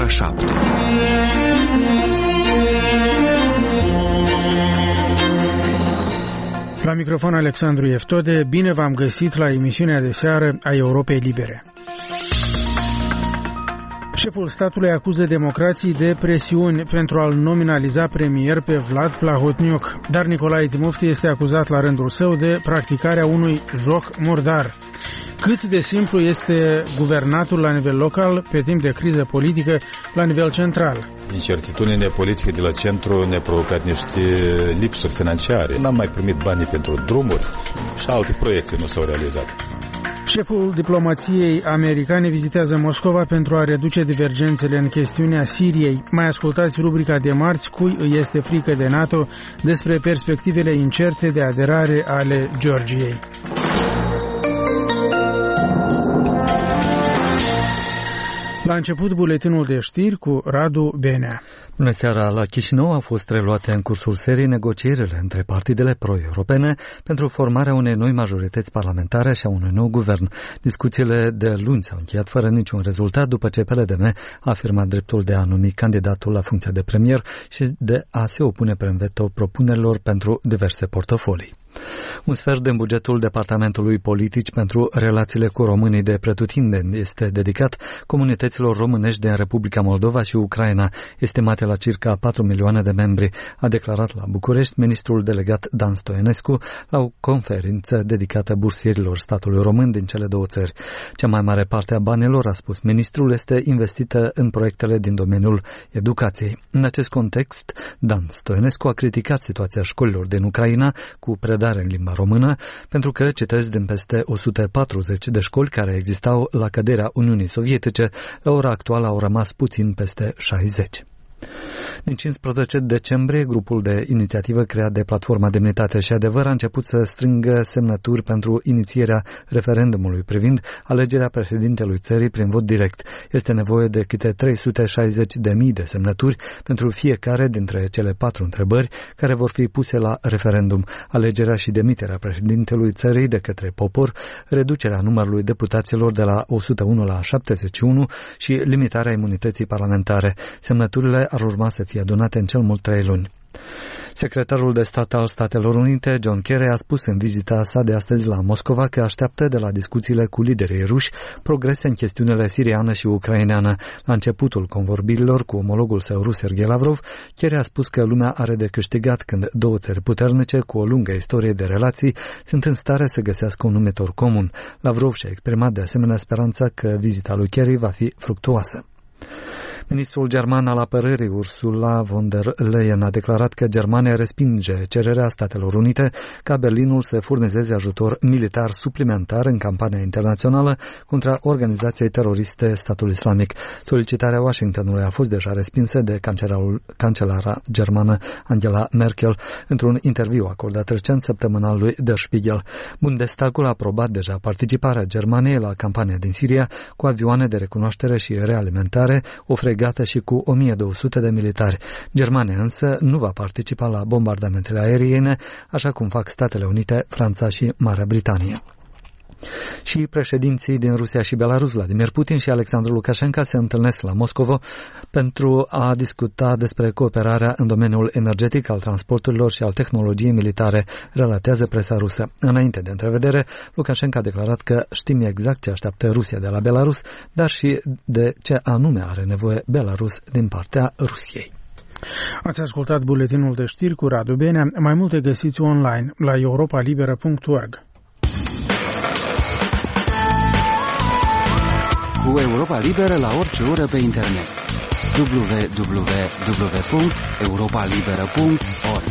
ora 7. La microfon Alexandru Eftode, bine v-am găsit la emisiunea de seară a Europei Libere. Șeful statului acuză democrații de presiuni pentru a-l nominaliza premier pe Vlad Plahotniuc, dar Nicolae Timofti este acuzat la rândul său de practicarea unui joc murdar. Cât de simplu este guvernatul la nivel local pe timp de criză politică la nivel central? Incertitudinea politică de la centru ne-a provocat niște lipsuri financiare. N-am mai primit banii pentru drumuri și alte proiecte nu s-au realizat. Șeful diplomației americane vizitează Moscova pentru a reduce divergențele în chestiunea Siriei. Mai ascultați rubrica de marți, cui îi este frică de NATO, despre perspectivele incerte de aderare ale Georgiei. La început, buletinul de știri cu Radu Benea. Bună seara! La Chișinău au fost reluate în cursul serii negocierile între partidele pro-europene pentru formarea unei noi majorități parlamentare și a unui nou guvern. Discuțiile de luni s-au încheiat fără niciun rezultat după ce PLDM a afirmat dreptul de a numi candidatul la funcția de premier și de a se opune prin veto propunerilor pentru diverse portofolii. Un sfert din bugetul Departamentului Politici pentru relațiile cu românii de pretutindeni este dedicat comunităților românești din Republica Moldova și Ucraina, estimate la circa 4 milioane de membri, a declarat la București ministrul delegat Dan Stoinescu la o conferință dedicată bursierilor statului român din cele două țări. Cea mai mare parte a banilor, a spus ministrul, este investită în proiectele din domeniul educației. În acest context, Dan Stoinescu a criticat situația școlilor din Ucraina cu predare în limba română, pentru că, citesc, din peste 140 de școli care existau la căderea Uniunii Sovietice, la ora actuală au rămas puțin peste 60. Din 15 decembrie, grupul de inițiativă creat de Platforma Demnitate și Adevăr a început să strângă semnături pentru inițierea referendumului privind alegerea președintelui țării prin vot direct. Este nevoie de câte 360.000 de semnături pentru fiecare dintre cele 4 întrebări care vor fi puse la referendum: alegerea și demiterea președintelui țării de către popor, reducerea numărului deputaților de la 101 la 71 și limitarea imunității parlamentare. Semnăturile ar urma să fie adunate în cel mult 3 luni. Secretarul de stat al Statelor Unite, John Kerry, a spus în vizita sa de astăzi la Moscova că așteaptă de la discuțiile cu liderii ruși progrese în chestiunile siriană și ucraineană. La începutul convorbirilor cu omologul său rus, Sergei Lavrov, Kerry a spus că lumea are de câștigat când două țări puternice cu o lungă istorie de relații sunt în stare să găsească un numitor comun. Lavrov și-a exprimat de asemenea speranța că vizita lui Kerry va fi fructuoasă. Ministrul german al apărării, Ursula von der Leyen, a declarat că Germania respinge cererea Statelor Unite ca Berlinul să furnizeze ajutor militar suplimentar în campania internațională contra organizației teroriste Statul Islamic. Solicitarea Washingtonului a fost deja respinsă de cancelara germană Angela Merkel într-un interviu acordat recent săptămânal lui Der Spiegel. Bundestagul a aprobat deja participarea Germaniei la campania din Siria cu avioane de recunoaștere și realimentare, o fregată și cu 1200 de militari. Germania însă nu va participa la bombardamentele aeriene, așa cum fac Statele Unite, Franța și Marea Britanie. Și președinții din Rusia și Belarus, Vladimir Putin și Alexandru Lukashenko, se întâlnesc la Moscova pentru a discuta despre cooperarea în domeniul energetic, al transporturilor și al tehnologiei militare, relatează presa rusă. Înainte de întrevedere, Lukashenko a declarat că știm exact ce așteaptă Rusia de la Belarus, dar și de ce anume are nevoie Belarus din partea Rusiei. Ați ascultat buletinul de știri cu Radu Benea. Mai multe găsiți online la europalibera.org. Cu Europa Liberă la orice oră pe internet. www.europalibera.org.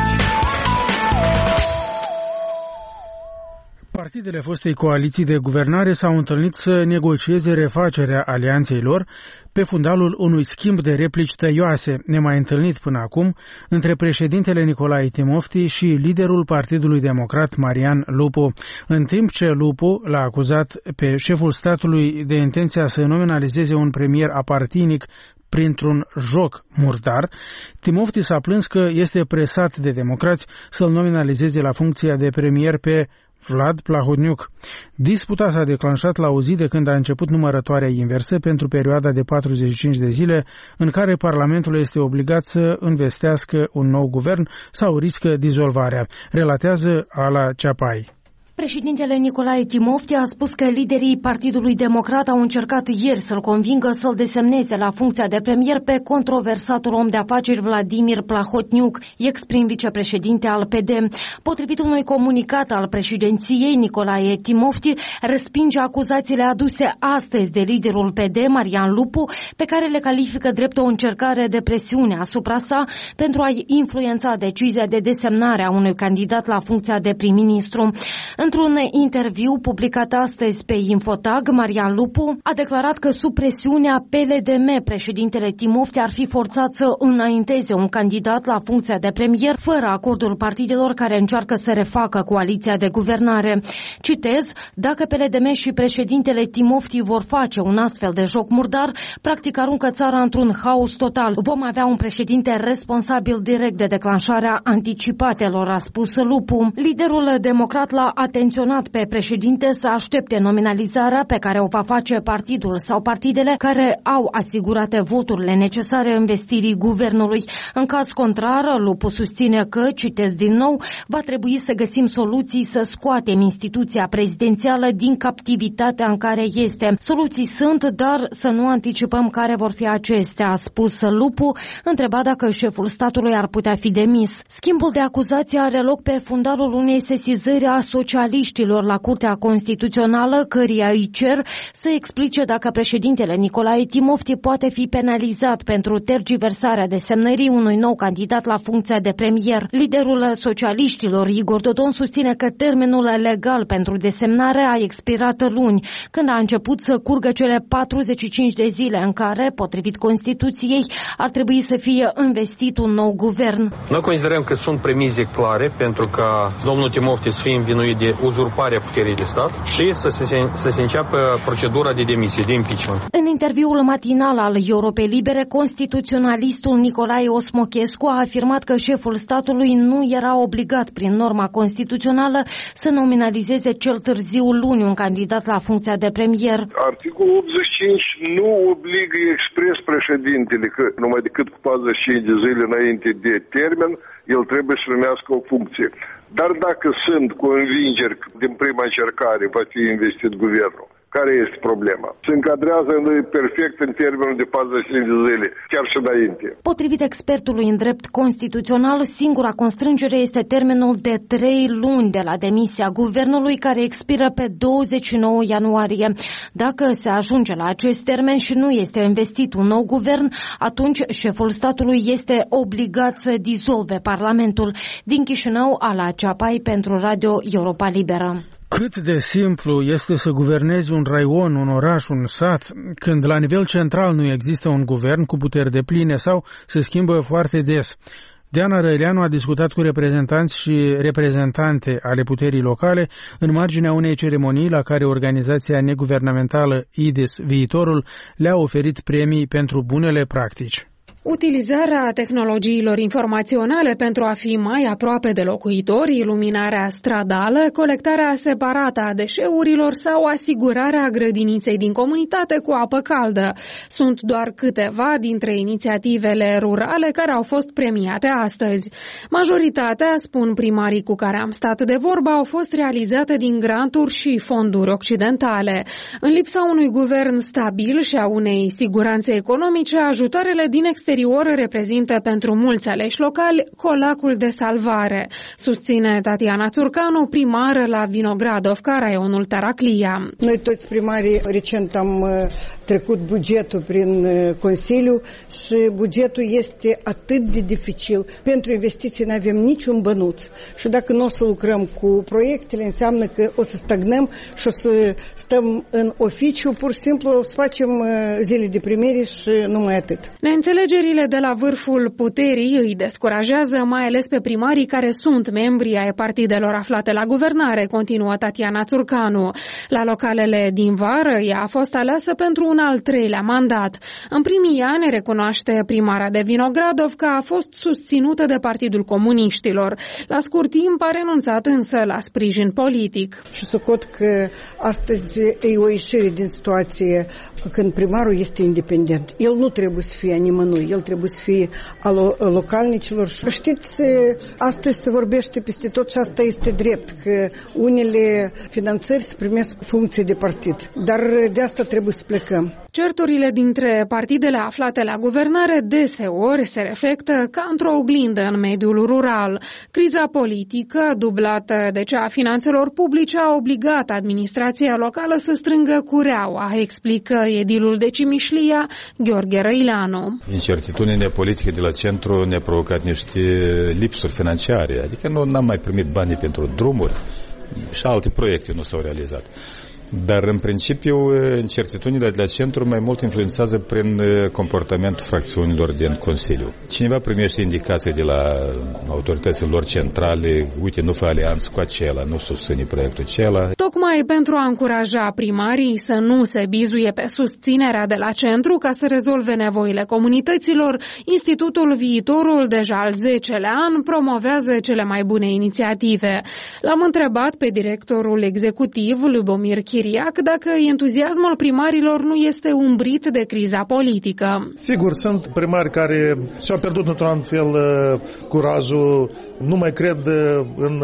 Partidele fostei coaliții de guvernare s-au întâlnit să negocieze refacerea alianței lor pe fundalul unui schimb de replici tăioase, nemai întâlnit până acum, între președintele Nicolae Timofti și liderul Partidului Democrat Marian Lupu. În timp ce Lupu l-a acuzat pe șeful statului de intenția să nominalizeze un premier apartinic printr-un joc murdar, Timofti s-a plâns că este presat de democrați să-l nominalizeze la funcția de premier pe Vlad Plahotniuc. Disputa s-a declanșat la o zi de când a început numărătoarea inversă pentru perioada de 45 de zile în care Parlamentul este obligat să învestească un nou guvern sau riscă dizolvarea, relatează Ala Ceapai. Președintele Nicolae Timofti a spus că liderii Partidului Democrat au încercat ieri să-l convingă să-l desemneze la funcția de premier pe controversatul om de afaceri Vladimir Plahotniuc, ex-prim vicepreședinte al PD. Potrivit unui comunicat al președinției, Nicolae Timofti respinge acuzațiile aduse astăzi de liderul PD, Marian Lupu, pe care le califică drept o încercare de presiune asupra sa pentru a influența decizia de desemnare a unui candidat la funcția de prim-ministru. Într-un interviu publicat astăzi pe Infotag, Marian Lupu a declarat că sub presiunea PLDM, președintele Timofti ar fi forțat să înainteze un candidat la funcția de premier fără acordul partidelor care încearcă să refacă coaliția de guvernare. Citez, dacă PLDM și președintele Timofti vor face un astfel de joc murdar, practic aruncă țara într-un haos total. Vom avea un președinte responsabil direct de declanșarea anticipatelor, a spus Lupu. Liderul democrat l-a atenționat pe președinte să aștepte nominalizarea pe care o va face partidul sau partidele care au asigurate voturile necesare investirii guvernului. În caz contrar, Lupu susține că, citez din nou, va trebui să găsim soluții să scoatem instituția prezidențială din captivitatea în care este. Soluții sunt, dar să nu anticipăm care vor fi acestea, a spus Lupu, întrebat dacă șeful statului ar putea fi demis. Schimbul de acuzații are loc pe fundalul unei sesizări a socialiștilor la Curtea Constituțională, căreia îi cer să explice dacă președintele Nicolae Timofti poate fi penalizat pentru tergiversarea desemnării unui nou candidat la funcția de premier. Liderul socialiștilor, Igor Dodon, susține că termenul legal pentru desemnare a expirat luni, când a început să curgă cele 45 de zile în care, potrivit Constituției, ar trebui să fie investit un nou guvern. Noi considerăm că sunt premize clare pentru ca domnul Timofti să fie învinuit de uzurparea puterii de stat și să se înceapă procedura de demisie, de impeachment. În interviul matinal al Europei Libere, constituționalistul Nicolae Osmochescu a afirmat că șeful statului nu era obligat prin norma constituțională să nominalizeze cel târziu luni un candidat la funcția de premier. Articolul 85 nu obligă expres președintele că numai decât cu 45 de zile înainte de termen el trebuie să numească o funcție. Dar dacă sunt convingeri că din prima încercare va fi investit guvernul, care este problema? Se încadrează perfect în termenul de 45 de zile, chiar și înainte. Potrivit expertului în drept constituțional, singura constrângere este termenul de 3 luni de la demisia guvernului, care expiră pe 29 ianuarie. Dacă se ajunge la acest termen și nu este investit un nou guvern, atunci șeful statului este obligat să dizolve Parlamentul. Din Chișinău, Ala Ceapai pentru Radio Europa Liberă. Cât de simplu este să guvernezi un raion, un oraș, un sat, când la nivel central nu există un guvern cu puteri depline sau se schimbă foarte des. Diana Răileanu a discutat cu reprezentanți și reprezentante ale puterii locale în marginea unei ceremonii la care organizația neguvernamentală IDES Viitorul le-a oferit premii pentru bunele practici. Utilizarea tehnologiilor informaționale pentru a fi mai aproape de locuitori, iluminarea stradală, colectarea separată a deșeurilor sau asigurarea grădiniței din comunitate cu apă caldă sunt doar câteva dintre inițiativele rurale care au fost premiate astăzi. Majoritatea, spun primarii cu care am stat de vorbă, au fost realizate din granturi și fonduri occidentale. În lipsa unui guvern stabil și a unei siguranțe economice, ajutoarele din exterior reprezintă pentru mulți aleși locali colacul de salvare, susține Tatiana Țurcanu, primară la Vinogradovca, raionul Taraclia. Noi toți primarii recent am trecut bugetul prin Consiliu și bugetul este atât de dificil. Pentru investiții nu avem niciun bănuț și dacă nu o să lucrăm cu proiectele, înseamnă că o să stagnăm și o să stăm în oficiu, pur și simplu o să facem zile de primire și numai atât. Neînțelegeri Alegerile de la vârful puterii îi descurajează, mai ales pe primarii care sunt membri ai partidelor aflate la guvernare, continuă Tatiana Țurcanu. La localele din vară, ea a fost aleasă pentru un al treilea mandat. În primii ani, recunoaște primara de Vinogradov că a fost susținută de Partidul Comuniștilor. La scurt timp a renunțat însă la sprijin politic. Și socot că astăzi e o ieșire din situație când primarul este independent. El nu trebuie să fie a nimănui, el trebuie să fie al localnicilor. Știți, astăzi se vorbește peste tot și asta este drept, că unele finanțări se primesc funcție de partid. Dar de asta trebuie să plecăm. Certurile dintre partidele aflate la guvernare deseori se reflectă ca într-o oglindă în mediul rural. Criza politică, dublată de cea a finanțelor publice, a obligat administrația locală să strângă cureaua, explică edilul de Cimișlia, Gheorghe Răileanu. Incertitudinea politică de la centru ne-a provocat niște lipsuri financiare, adică nu am mai primit banii pentru drumuri și alte proiecte nu s-au realizat. Dar, în principiu, incertitudinile de la centru mai mult influențează prin comportamentul fracțiunilor din Consiliu. Cineva primește indicații de la autoritățile lor centrale, uite, nu fă alianță cu acela, nu susține proiectul acela. Tocmai pentru a încuraja primarii să nu se bizuie pe susținerea de la centru ca să rezolve nevoile comunităților, Institutul Viitorul, deja al 10-lea an, promovează cele mai bune inițiative. L-am întrebat pe directorul executiv, Lubomir Chiriac, dacă entuziasmul primarilor nu este umbrit de criza politică. Sigur, sunt primari care și-au pierdut într-un fel curajul, nu mai cred în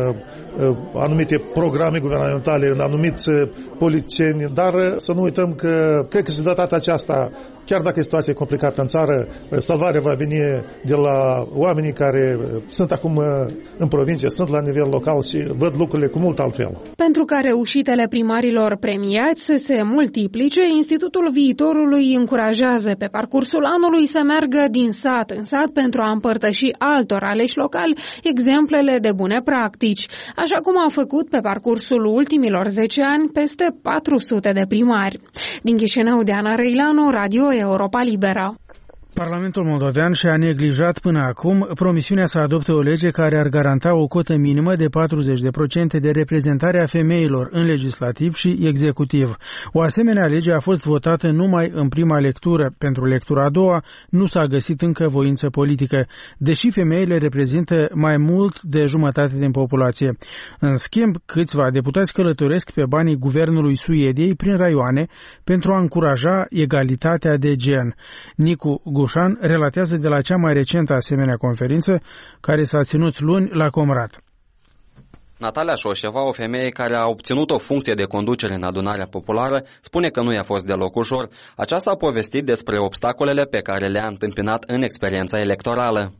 anumite programe guvernamentale, în anumiți politicieni, dar să nu uităm că cred că și de data aceasta, chiar dacă situația e complicată în țară, salvarea va veni de la oamenii care sunt acum în provincie, sunt la nivel local și văd lucrurile cu mult altfel. Pentru ca reușitele primarilor premiați să se multiplice, Institutul Viitorului încurajează pe parcursul anului să meargă din sat în sat pentru a împărtăși altor aleși locali exemplele de bune practici, așa cum au făcut pe parcursul ultimilor 10 ani peste 400 de primari. Din Chișinău, Diana Răileanu, Radio Europa Liberă. Parlamentul moldovean și-a neglijat până acum promisiunea să adopte o lege care ar garanta o cotă minimă de 40% de reprezentare a femeilor în legislativ și executiv. O asemenea lege a fost votată numai în prima lectură. Pentru lectura a doua nu s-a găsit încă voință politică, deși femeile reprezintă mai mult de jumătate din populație. În schimb, câțiva deputați călătoresc pe banii guvernului Suediei prin raioane pentru a încuraja egalitatea de gen. Nicu Gușan relatează de la cea mai recentă asemenea conferință care s-a ținut luni la Comrat. Natalia Șoșeva, o femeie care a obținut o funcție de conducere în adunarea populară, spune că nu i-a fost deloc ușor. Aceasta a povestit despre obstacolele pe care le-a întâmpinat în experiența electorală.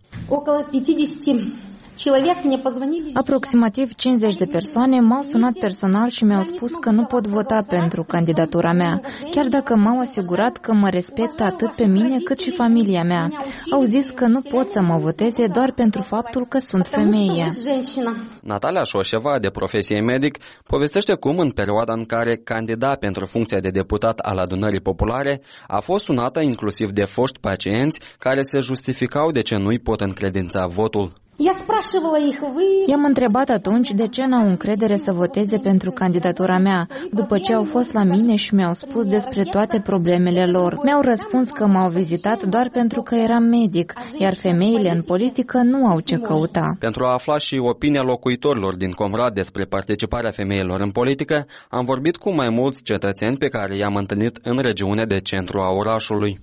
Aproximativ 50 de persoane m-au sunat personal și mi-au spus că nu pot vota pentru candidatura mea, chiar dacă m-au asigurat că mă respectă atât pe mine cât și familia mea. Au zis că nu pot să mă voteze doar pentru faptul că sunt femeie. Natalia Șoșeva, de profesie medic, povestește cum în perioada în care candida pentru funcția de deputat al adunării populare a fost sunată inclusiv de foști pacienți care se justificau de ce nu-i pot încredința votul. I-am întrebat atunci de ce n-au încredere să voteze pentru candidatura mea, după ce au fost la mine și mi-au spus despre toate problemele lor. Mi-au răspuns că m-au vizitat doar pentru că eram medic, iar femeile în politică nu au ce căuta. Pentru a afla și opinia locuitorilor din Comrat despre participarea femeilor în politică, am vorbit cu mai mulți cetățeni pe care i-am întâlnit în regiune de centru a orașului.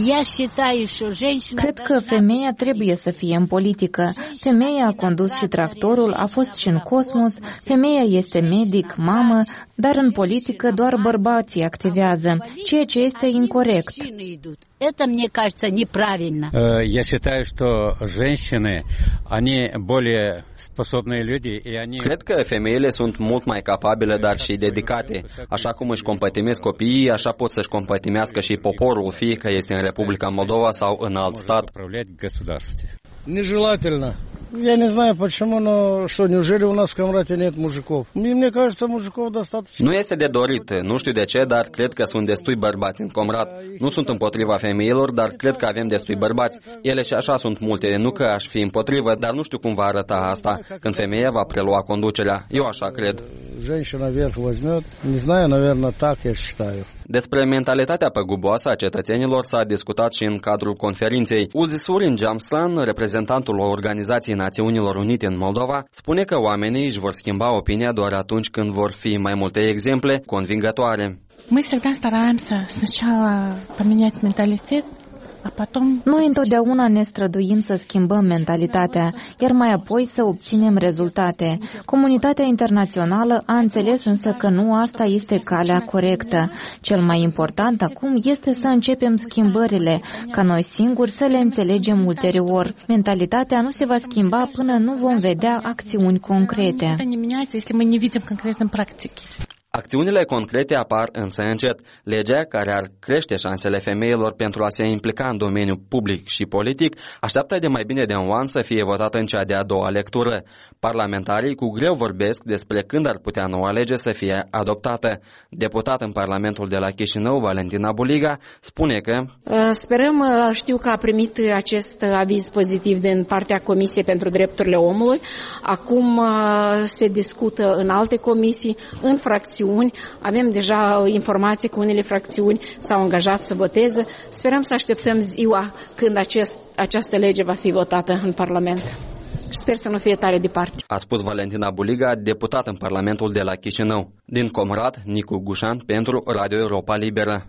Cred că femeia trebuie să fie în politică. Femeia a condus și tractorul, a fost și în cosmos, femeia este medic, mamă, dar în politică doar bărbații activează, ceea ce este incorect. Это, мне кажется, неправильно. Я считаю, что женщины, они более способные люди, и они... Cred că femeile sunt mult mai capabile, dar și dedicate. Așa cum își compătimesc copiii, așa pot să-și compătimească și poporul, fie că este în Republica Moldova sau în alt stat. Нежелательно. Я не знаю, почему, но что, неужели у нас в Камрате нет мужиков? Мне кажется, мужиков достаточно. Nu este de dorit, nu știu de ce, dar cred că sunt destui bărbați în Comrat. Nu sunt împotriva femeilor, dar cred că avem destui bărbați. Ele și așa sunt multe, nu că aș fi împotrivă, dar nu știu cum va arăta asta când femeia va prelua conducerea. Eu așa cred. Женщина верх возьмет. Не знаю, наверное, так я считаю. Despre mentalitatea păguboasă a cetățenilor s-a discutat și în cadrul conferinței. Ulzisurin Jamslan, reprezentantul Organizației Națiunilor Unite în Moldova, spune că oamenii își vor schimba opinia doar atunci când vor fi mai multe exemple convingătoare. Мы всегда стараемся сначала поменять менталитет. Noi întotdeauna ne străduim să schimbăm mentalitatea, iar mai apoi să obținem rezultate. Comunitatea internațională a înțeles însă că nu asta este calea corectă. Cel mai important acum este să începem schimbările, ca noi singuri să le înțelegem ulterior. Mentalitatea nu se va schimba până nu vom vedea acțiuni concrete. Acțiunile concrete apar însă încet. Legea care ar crește șansele femeilor pentru a se implica în domeniul public și politic așteaptă de mai bine de un an să fie votată în cea de-a doua lectură. Parlamentarii cu greu vorbesc despre când ar putea noua lege să fie adoptată. Deputat în Parlamentul de la Chișinău, Valentina Buliga, spune că sperăm, știu că a primit acest aviz pozitiv din partea Comisiei pentru Drepturile Omului. Acum se discută în alte comisii, în fracțiuni. Avem deja informații că unele fracțiuni s-au angajat să voteze. Sperăm să așteptăm ziua când această lege va fi votată în Parlament. Sper să nu fie tare departe. A spus Valentina Buliga, deputat în Parlamentul de la Chișinău. Din Comrat, Nicu Gușan pentru Radio Europa Liberă.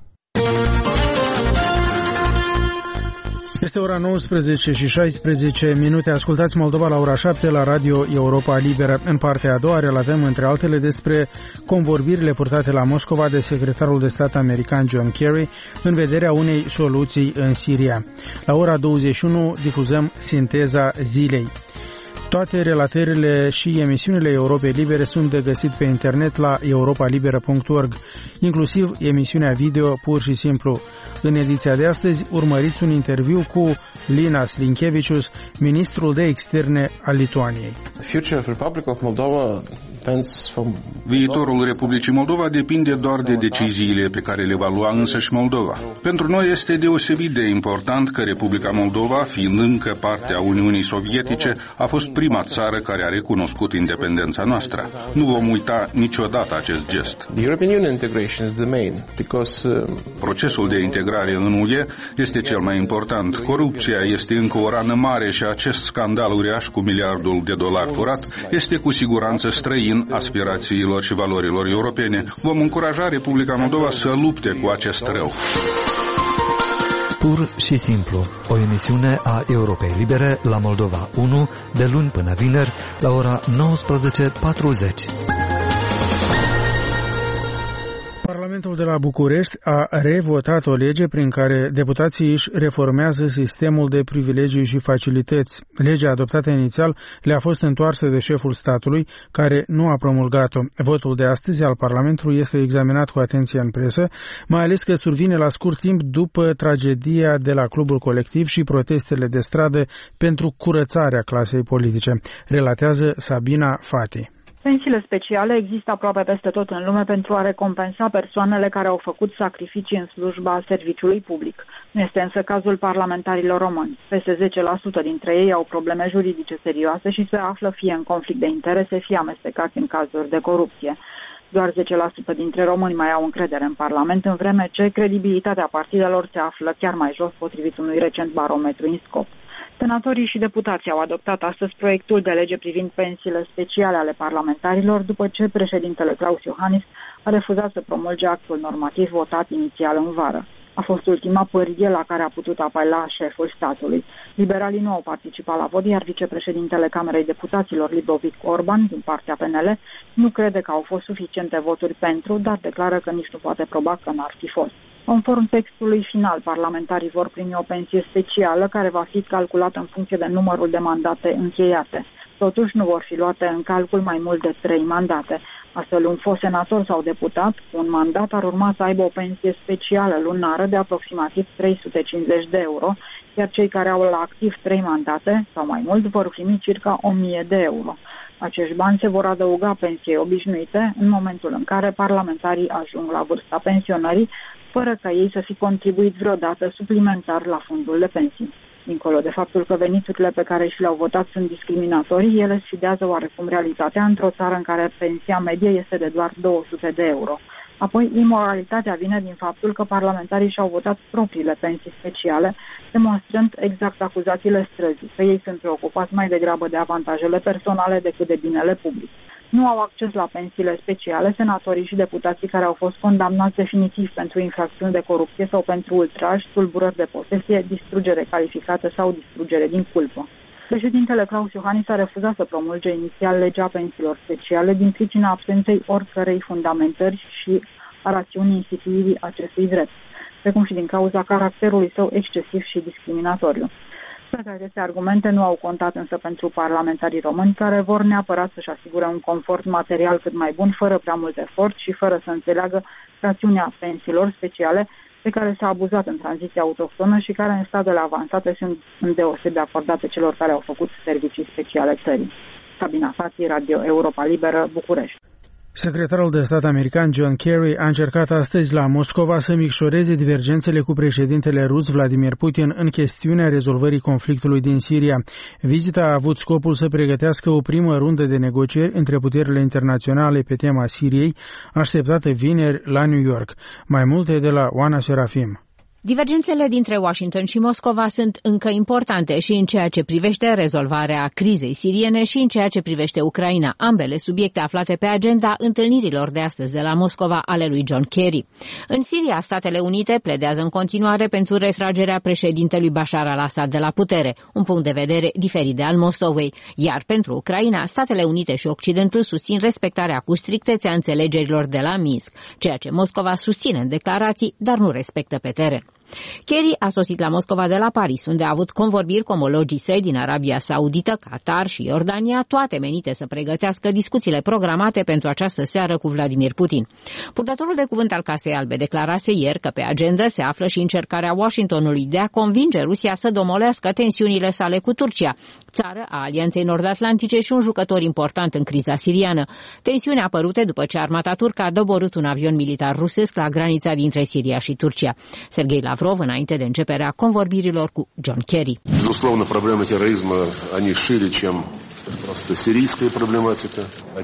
Este ora 19 și 16 minute. Ascultați Moldova la ora 7 la Radio Europa Liberă. În partea a doua relatăm, între altele, despre convorbirile purtate la Moscova de secretarul de stat american John Kerry în vederea unei soluții în Siria. La ora 21 difuzăm Sinteza zilei. Toate relatările și emisiunile Europei Libere sunt de găsit pe internet la europalibera.org, inclusiv emisiunea video Pur și Simplu. În ediția de astăzi urmăriți un interviu cu Linas Linkevicius, ministrul de externe al Lituaniei. Viitorul Republicii Moldova depinde doar de deciziile pe care le va lua însăși Moldova. Pentru noi este deosebit de important că Republica Moldova, fiind încă parte a Uniunii Sovietice, a fost prima țară care a recunoscut independența noastră. Nu vom uita niciodată acest gest. Procesul de integrare în UE este cel mai important. Corupția este încă o rană mare și acest scandal uriaș cu $1 miliard furat este cu siguranță străin aspirațiilor și valorilor europene. Vom încuraja Republica Moldova să lupte cu acest rău. Pur și simplu, o emisiune a Europei Libere la Moldova 1, de luni până vineri, la ora 19:40. Parlamentul de la București a revotat o lege prin care deputații își reformează sistemul de privilegii și facilități. Legea adoptată inițial le-a fost întoarsă de șeful statului, care nu a promulgat-o. Votul de astăzi al Parlamentului este examinat cu atenție în presă, mai ales că survine la scurt timp după tragedia de la Clubul Colectiv și protestele de stradă pentru curățarea clasei politice. Relatează Sabina Fati. Pensiile speciale există aproape peste tot în lume pentru a recompensa persoanele care au făcut sacrificii în slujba serviciului public. Nu este însă cazul parlamentarilor români. Peste 10% dintre ei au probleme juridice serioase și se află fie în conflict de interese, fie amestecați în cazuri de corupție. Doar 10% dintre români mai au încredere în Parlament, în vreme ce credibilitatea partidelor se află chiar mai jos, potrivit unui recent barometru INSCOP. Senatorii și deputații au adoptat astăzi proiectul de lege privind pensiile speciale ale parlamentarilor, după ce președintele Klaus Iohannis a refuzat să promulge actul normativ votat inițial în vară. A fost ultima pârghie la care a putut apela șeful statului. Liberalii nu au participat la vot, iar vicepreședintele Camerei Deputaților, Libovic Orban, din partea PNL, nu crede că au fost suficiente voturi pentru, dar declară că nici nu poate proba că n-ar fi fost. Conform textului final, parlamentarii vor primi o pensie specială care va fi calculată în funcție de numărul de mandate încheiate. Totuși, nu vor fi luate în calcul mai mult de 3 mandate. Astfel, un fost senator sau deputat cu un mandat ar urma să aibă o pensie specială lunară de aproximativ 350 de euro, iar cei care au la activ 3 mandate sau mai mult vor primi circa 1000 de euro. Acești bani se vor adăuga pensiei obișnuite în momentul în care parlamentarii ajung la vârsta pensionării, fără ca ei să fi contribuit vreodată suplimentar la fondul de pensii. Dincolo de faptul că veniturile pe care și le-au votat sunt discriminatorii, ele sfidează oarecum realitatea într-o țară în care pensia medie este de doar 200 de euro. Apoi, imoralitatea vine din faptul că parlamentarii și-au votat propriile pensii speciale, demonstrând exact acuzațiile străzii, că ei sunt preocupați mai degrabă de avantajele personale decât de binele public. Nu au acces la pensiile speciale senatorii și deputații care au fost condamnați definitiv pentru infracțiuni de corupție sau pentru ultraj, tulburări de posesie, distrugere calificată sau distrugere din culpă. Președintele Klaus Iohannis a refuzat să promulge inițial legea pensiilor speciale din pricina absenței oricărei fundamentări și a rațiunii instituirii acestui drept, precum și din cauza caracterului său excesiv și discriminatoriu. Toate aceste argumente nu au contat însă pentru parlamentarii români, care vor neapărat să-și asigure un confort material cât mai bun, fără prea mult efort și fără să înțeleagă rațiunea pensiilor speciale, de care s-a abuzat în tranziția autohtonă și care în statele avansate sunt îndeosebi acordate celor care au făcut servicii speciale țării. Sabina Fati, Radio Europa Liberă, București. Secretarul de stat american John Kerry a încercat astăzi la Moscova să micșoreze divergențele cu președintele rus Vladimir Putin în chestiunea rezolvării conflictului din Siria. Vizita a avut scopul să pregătească o primă rundă de negocieri între puterile internaționale pe tema Siriei, așteptată vineri la New York. Mai multe de la Oana Serafim. Divergențele dintre Washington și Moscova sunt încă importante și în ceea ce privește rezolvarea crizei siriene și în ceea ce privește Ucraina, ambele subiecte aflate pe agenda întâlnirilor de astăzi de la Moscova ale lui John Kerry. În Siria, Statele Unite pledează în continuare pentru retragerea președintelui Bashar al-Assad de la putere, un punct de vedere diferit de al Moscovei, iar pentru Ucraina, Statele Unite și Occidentul susțin respectarea cu strictețe a înțelegerilor de la Minsk, ceea ce Moscova susține în declarații, dar nu respectă pe teren. Kerry a sosit la Moscova de la Paris, unde a avut convorbiri cu omologii săi din Arabia Saudită, Qatar și Iordania, toate menite să pregătească discuțiile programate pentru această seară cu Vladimir Putin. Purtătorul de cuvânt al Casei Albe declarase ieri că pe agenda se află și încercarea Washingtonului de a convinge Rusia să domolească tensiunile sale cu Turcia, țară a Alianței Nord-Atlantice și un jucător important în criza siriană. Tensiuni apărute după ce armata turcă a doborât un avion militar rusesc la granița dintre Siria și Turcia. Sergei Lavrov, înainte de începerea convorbirilor cu John Kerry. Безусловно, проблема терроризма, они шире, чем просто сирийская проблематика.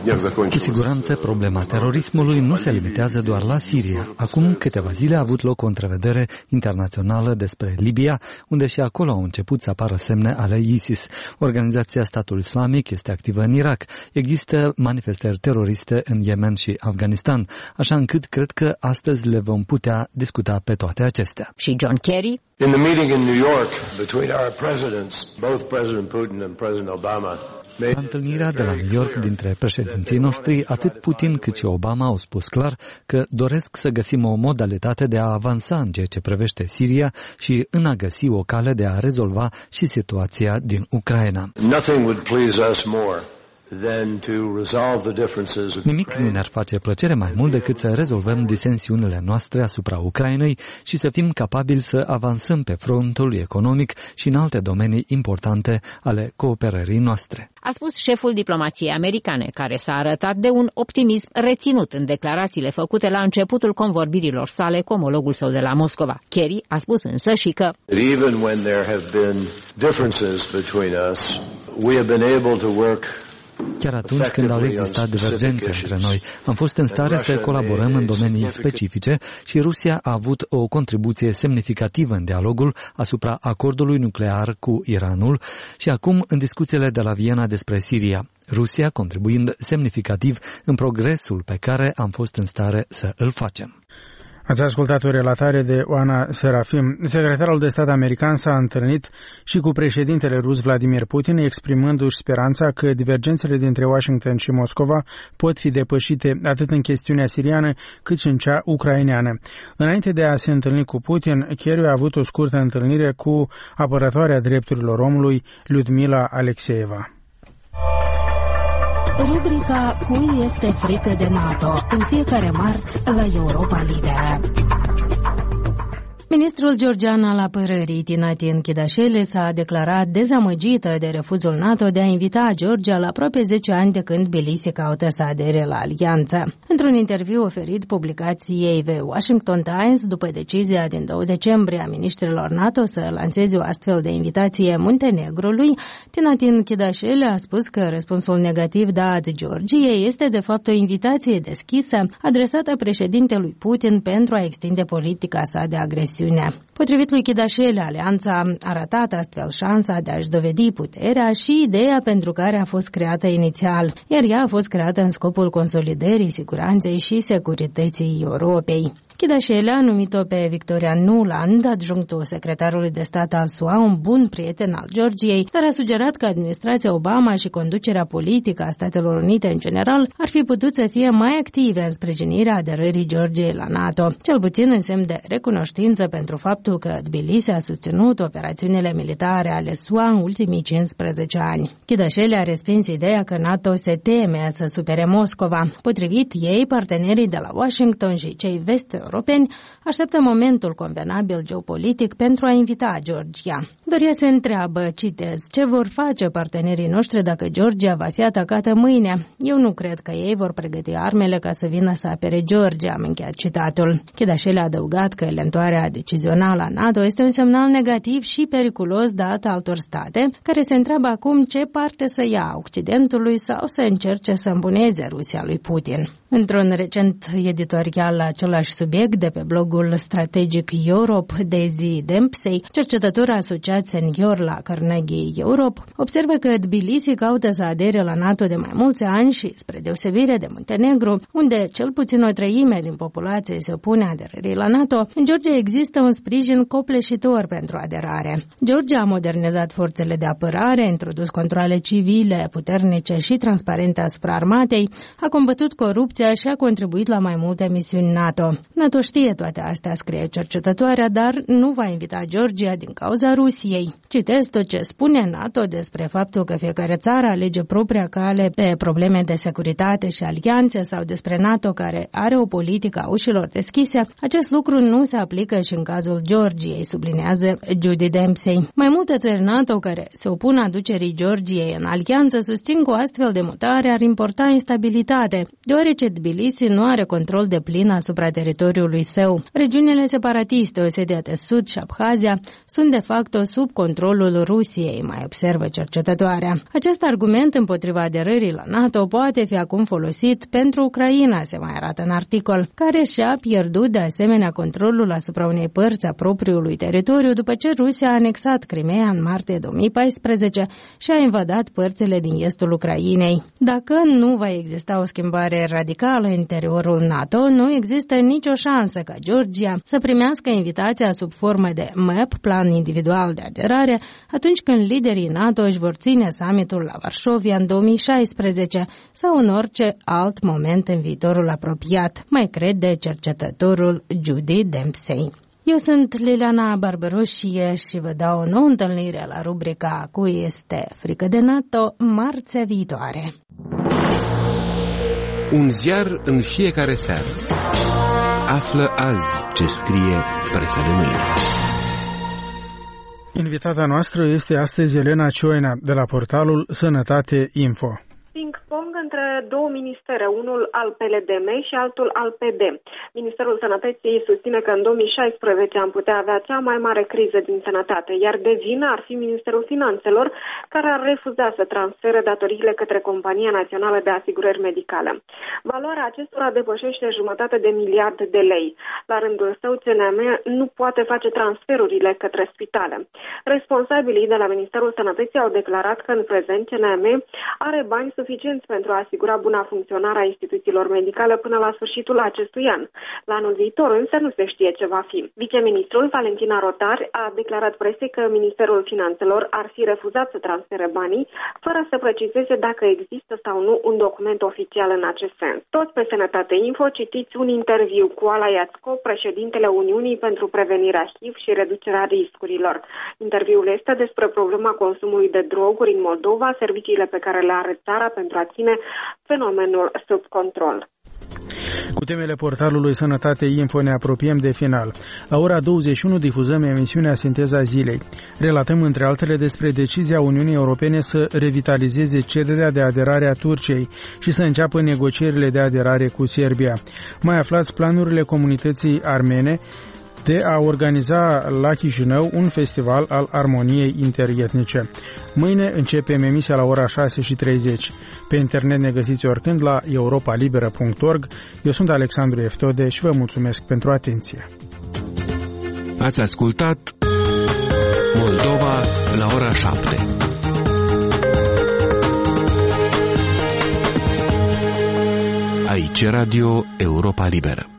Cu siguranță, problema terorismului nu se limitează doar la Siria. Acum câteva zile a avut loc o întrevedere internațională despre Libia, unde și acolo au început să apară semne ale ISIS. Organizația Statul Islamic este activă în Irak. Există manifestări teroriste în Yemen și Afganistan, așa încât cred că astăzi le vom putea discuta pe toate acestea. Și John Kerry? In the meeting in New York between our presidents, both President Putin and President Obama, la întâlnirea de la New York dintre președinții noștri, atât Putin cât și Obama au spus clar că doresc să găsim o modalitate de a avansa în ceea ce privește Siria și în a găsi o cale de a rezolva și situația din Ucraina. Nimic nu ne-ar face plăcere mai mult decât să rezolvăm disensiunile noastre asupra Ucrainei și să fim capabili să avansăm pe frontul economic și în alte domenii importante ale cooperării noastre. A spus șeful diplomației americane, care s-a arătat de un optimism reținut în declarațiile făcute la începutul convorbirilor sale cu omologul său de la Moscova. Kerry a spus însă și că even when there have been differences between us, we have been able to work. Chiar atunci când au existat divergențe între noi, am fost în stare să colaborăm în domenii specifice și Rusia a avut o contribuție semnificativă în dialogul asupra acordului nuclear cu Iranul și acum în discuțiile de la Viena despre Siria, Rusia contribuind semnificativ în progresul pe care am fost în stare să îl facem. Ați ascultat o relatare de Oana Serafim. Secretarul de stat american s-a întâlnit și cu președintele rus Vladimir Putin, exprimându-și speranța că divergențele dintre Washington și Moscova pot fi depășite atât în chestiunea siriană cât și în cea ucraineană. Înainte de a se întâlni cu Putin, Kerry a avut o scurtă întâlnire cu apărătoarea drepturilor omului, Lyudmila Alexeeva. Rubrica Cui este frică de NATO, în fiecare marți la Europa Liberă. Ministrul georgian al apărării, Tinatin Chidașele, s-a declarat dezamăgită de refuzul NATO de a invita Georgia la aproape 10 ani de când Tbilisi caută să adere la alianță. Într-un interviu oferit publicației The Washington Times, după decizia din 2 decembrie a ministrilor NATO să lanseze o astfel de invitație Muntenegrului, Tinatin Chidașele a spus că răspunsul negativ dat Georgiei este de fapt o invitație deschisă adresată președintelui Putin pentru a extinde politica sa de agresiune. Potrivit lui Chidașele, alianța a ratat astfel șansa de a-și dovedi puterea și ideea pentru care a fost creată inițial, iar ea a fost creată în scopul consolidării siguranței și securității Europei. Chidașele a numit-o pe Victoria Nuland, adjunctul secretarului de stat al SUA, un bun prieten al Georgiei, dar a sugerat că administrația Obama și conducerea politică a Statelor Unite în general ar fi putut să fie mai active în sprijinirea aderării Georgiei la NATO, cel puțin în semn de recunoștință pentru faptul că Tbilisi a susținut operațiunile militare ale SUA în ultimii 15 ani. Chidașele a respins ideea că NATO se teme să supere Moscova. Potrivit ei, partenerii de la Washington și cei vest-europeni așteaptă momentul convenabil geopolitic pentru a invita Georgia. Dar ea se întreabă, citez, ce vor face partenerii noștri dacă Georgia va fi atacată mâine? Eu nu cred că ei vor pregăti armele ca să vină să apere Georgia, am încheiat citatul. Chidașele a adăugat că lentoarea decizională a NATO este un semnal negativ și periculos dat altor state, care se întreabă acum ce parte să ia Occidentului sau să încerce să îmbuneze Rusia lui Putin. Într-un recent editorial la același subiect de pe blogul Strategic Europe, Daisy Dempsey, cercetător asociat senior la Carnegie Europe, observă că Tbilisi caută să adere la NATO de mai mulți ani și, spre deosebire de Muntenegru, unde cel puțin o treime din populație se opune aderării la NATO, în Georgia există un sprijin copleșitor pentru aderare. Georgia a modernizat forțele de apărare, a introdus controale civile puternice și transparente asupra armatei, a combătut corupția și a contribuit la mai multe misiuni NATO. NATO știe toate astea, scrie cercetătoarea, dar nu va invita Georgia din cauza Rusiei. Citez tot ce spune NATO despre faptul că fiecare țară alege propria cale pe probleme de securitate și alianțe sau despre NATO care are o politică a ușilor deschise. Acest lucru nu se aplică și în cazul Georgiei, sublinează Judy Dempsey. Mai multe țări NATO care se opun aducerii Georgiei în alianță susțin că o astfel de mutare ar importa instabilitate, deoarece Tbilisi nu are control deplin asupra teritoriului său. Regiunile separatiste, Osetia de Sud și Abhazia, sunt de facto sub controlul Rusiei, mai observă cercetătoarea. Acest argument împotriva aderării la NATO poate fi acum folosit pentru Ucraina, se mai arată în articol, care și-a pierdut de asemenea controlul asupra unei părți a propriului teritoriu după ce Rusia a anexat Crimea în martie 2014 și a invadat părțile din estul Ucrainei. Dacă nu va exista o schimbare radicală în interiorul NATO, nu există nicio șansă ca Georgia să primească invitația sub formă de MAP, plan individual de aderare, atunci când liderii NATO își vor ține summitul la Varșovia în 2016 sau în orice alt moment în viitorul apropiat, mai crede cercetătorul Judy Dempsey. Eu sunt Liliana Barberoșie și vă dau o nouă întâlnire la rubrica Cui este frică de NATO marțea viitoare. Un ziar în fiecare seară. Află azi ce scrie presa de mâine. Invitata noastră este astăzi Elena Cioina de la portalul Sănătate Info. Ping-pong între două ministere, unul al PLDM și altul al PD. Ministerul Sănătății susține că în 2016 am putea avea cea mai mare criză din sănătate, iar de vină ar fi Ministerul Finanțelor, care ar refuza să transfere datoriile către Compania Națională de Asigurări Medicale. Valoarea acestora depășește 1,5 miliarde de lei. La rândul său, CNM nu poate face transferurile către spitale. Responsabilii de la Ministerul Sănătății au declarat că în prezent CNM are bani suficienți pentru a asigura buna funcționare a instituțiilor medicale până la sfârșitul acestui an. La anul viitor însă nu se știe ce va fi. Viceministrul Valentina Rotar a declarat presei că Ministerul Finanțelor ar fi refuzat să transfere banii, fără să precizeze dacă există sau nu un document oficial în acest sens. Tot pe Sănătate Info citiți un interviu cu Ala Iațco, președintele Uniunii pentru Prevenirea HIV și Reducerea Riscurilor. Interviul este despre problema consumului de droguri în Moldova, serviciile pe care le are țara pentru a menține fenomenul sub control. Cu temele portalului Sănătate Info ne apropiem de final. La ora 21 difuzăm emisiunea Sinteza Zilei. Relatăm între altele despre decizia Uniunii Europene să revitalizeze cererea de aderare a Turciei și să înceapă negocierile de aderare cu Serbia. Mai aflați planurile comunității armene de a organiza la Chișinău un festival al armoniei interetnice. Mâine începem emisia la ora 6:30. Pe internet ne găsiți oricând la europalibera.org. Eu sunt Alexandru Eftode și vă mulțumesc pentru atenție. Ați ascultat Moldova la ora 7. Aici Radio Europa Liberă.